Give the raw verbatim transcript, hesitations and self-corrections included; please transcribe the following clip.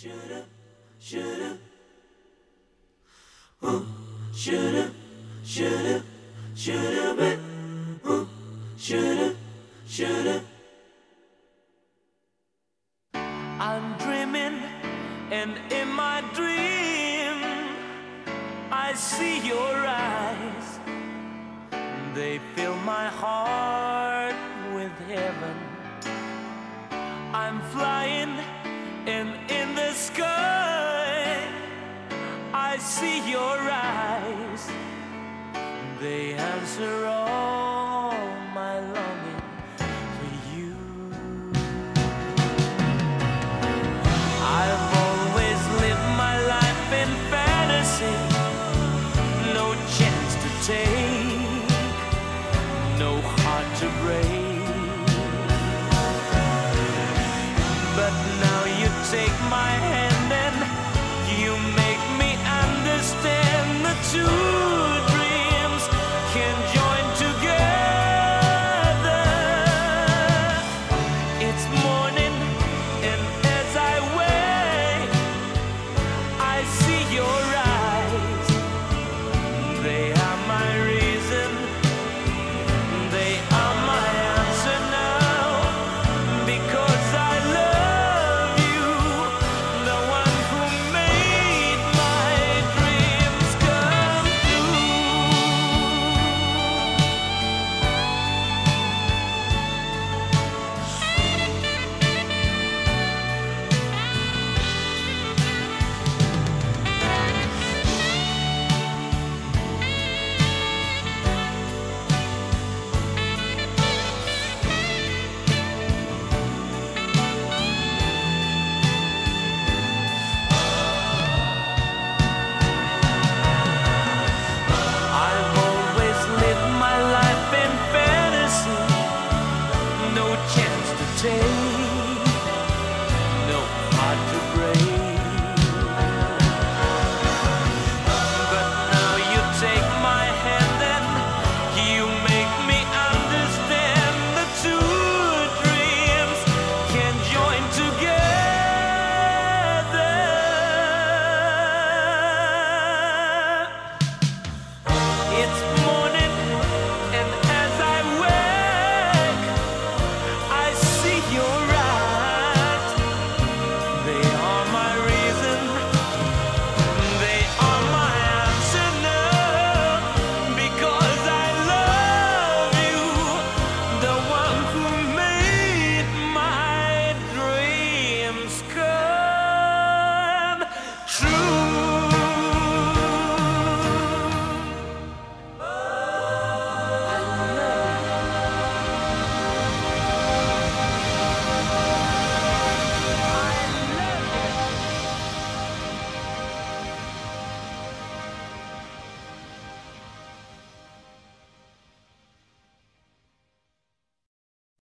Shoulda, shoulda, ooh, shoulda, shoulda, shoulda been, ooh, shoulda, shoulda. I'm dreaming, and in my dream, I see your eyes. They fill my heart with heaven. I'm flying, and in the sky, I see your eyes. They answer all